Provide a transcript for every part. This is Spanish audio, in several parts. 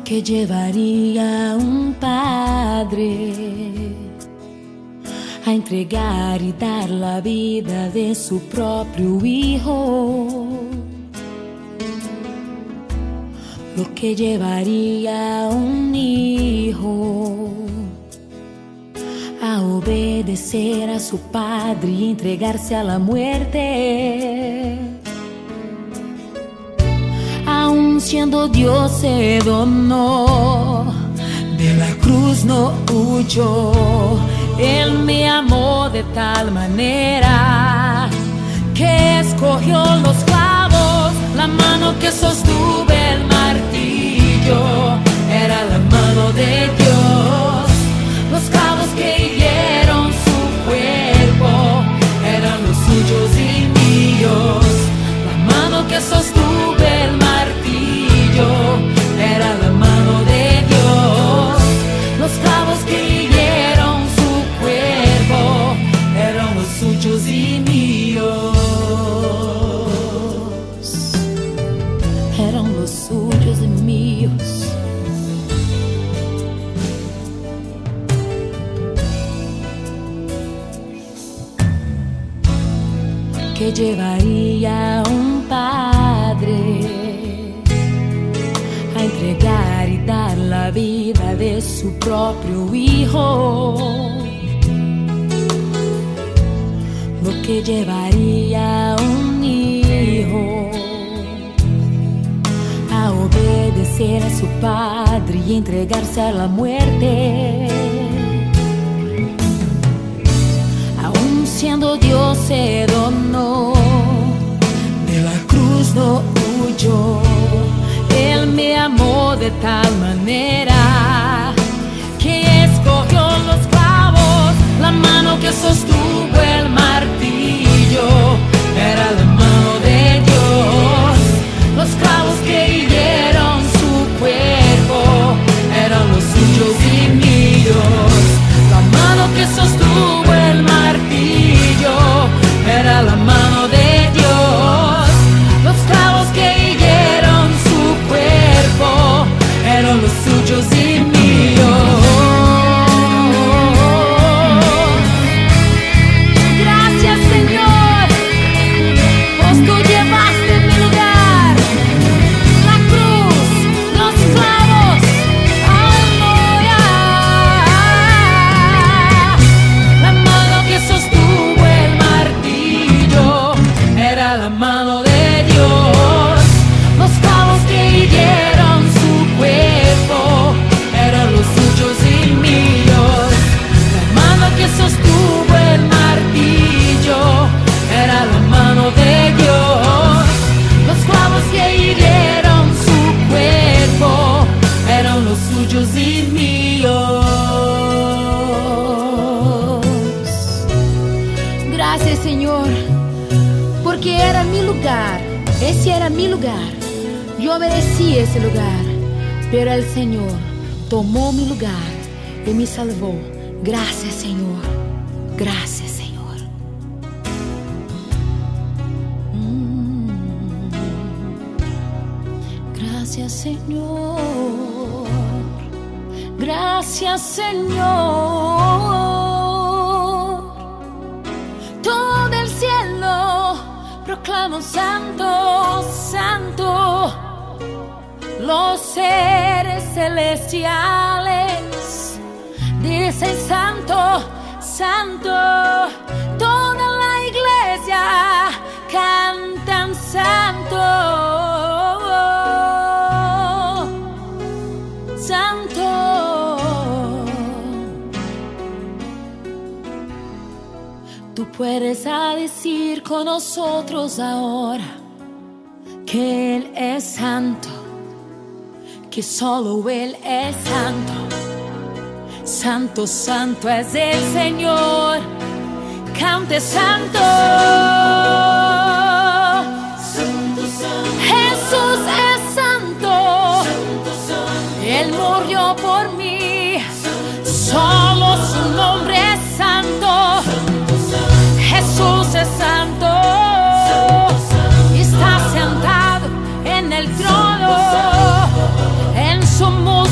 que llevaría un padre a entregar y dar la vida de su propio hijo. Lo que llevaría un hijo a obedecer a su padre y entregarse a la muerte. Aun siendo Dios se donó, de la cruz no huyó. Él me amó de tal manera que escogió los clavos, la mano que sostuvo el martillo era la mano de Dios. Los clavos que hirieron su cuerpo eran los suyos y míos. La mano que sostuvo el martillo era la mano de Dios. Los clavos que hirieron su cuerpo eran los suyos y míos. Eran los suyos y míos. Que llevaría un padre a entregar y dar la vida de su propio hijo. Lo que llevaría un hijo a obedecer a su padre y entregarse a la muerte. Aun siendo Dios se donó, de la cruz no huyó. Él me amó de tal manera que escogió los clavos, la mano que sostuvo el martillo era la mano de Dios. Los clavos que hirieron su cuerpo eran los suyos y míos. La mano que sostuvo el martillo era la mano de Dios. Los clavos que hirieron su cuerpo eran los suyos y míos. Gracias, Señor, pues tú llevaste mi lugar. La cruz, los clavos, aleluya. La mano que sostuvo el martillo era la mano de Dios. Los clavos que hirieron su cuerpo eran los suyos y míos. La mano que sostuvo el martillo era la mano de Dios. Los clavos que hirieron su cuerpo eran los suyos y míos. Gracias, Señor, porque era mi lugar, ese era mi lugar. Yo merecí ese lugar, pero el Señor tomó mi lugar y me salvó. Gracias, Señor. Gracias, Señor. Gracias, Señor. Gracias, Señor. Todo el cielo proclama santo, santo. Los seres celestiales dicen santo, santo. Toda la iglesia cantan santo, santo. Tú puedes decir con nosotros ahora que Él es santo, que solo Él es santo. Santo, santo es el Señor. Cante santo. Santo, santo. Jesús es santo. Santo, santo. Él murió por mí. Santo, Solo su nombre es santo. santo, santo. Jesús es santo. Santo, santo. Está sentado en el trono. En su mundo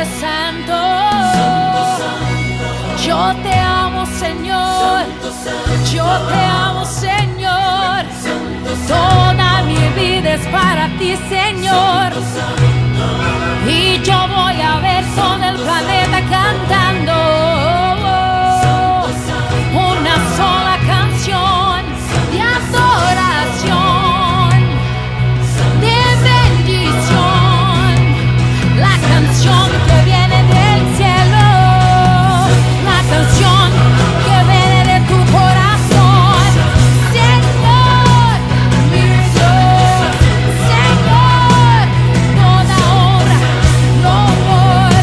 eres santo. Santo, santo. Yo te amo, Señor. Santo, santo. Yo te amo, Señor. Santo, Toda mi vida es para ti, Señor. santo. Y yo voy a ver todo el planeta cantando una sola canción de adoración, de bendición, la canción que viene del cielo, la canción que viene de tu corazón, Señor, mi Dios, Señor, toda honra, loor,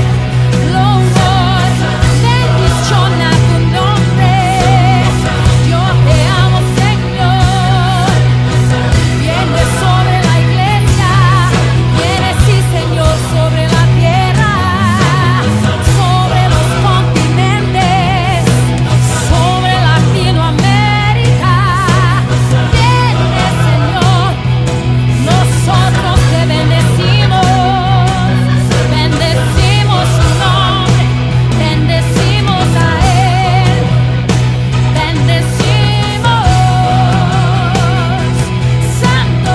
bendición a tu nombre. Yo te amo, Señor. Viene sobre la iglesia, viene, sí, Señor, sobre la tierra, sobre los continentes, sobre Latinoamérica. Viene, Señor, nosotros te bendecimos su nombre, bendecimos a Él, bendecimos. Santo,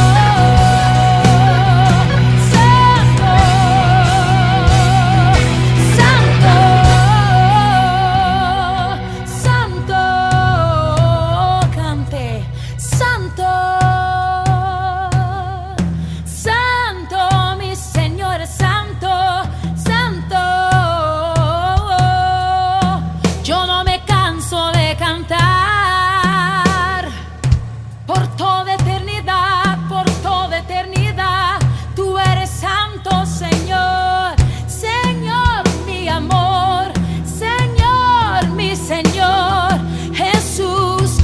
santo, santo, cante, santo, santo, mi Señor es santo, santo. Yo no me canso de cantar por toda eternidad, tú eres santo, Señor, Señor, mi amor, Señor, mi Señor, Jesús,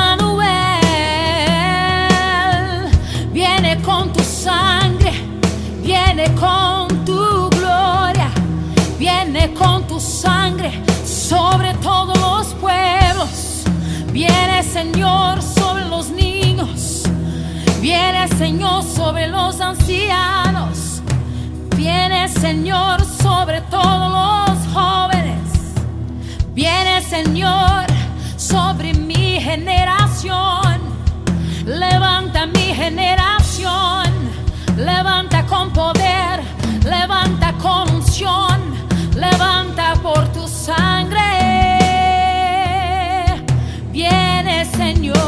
Emmanuel, viene con tu sangre, viene con tu gloria, viene con tu sangre sobre todos los pueblos, viene, Señor, sobre los niños, viene, Señor, sobre los ancianos, viene, Señor, sobre todos los jóvenes, viene, Señor, sobre mi generación. Levanta mi generación, levanta con poder, levanta con unción, levanta por tu sangre. Viene, Señor.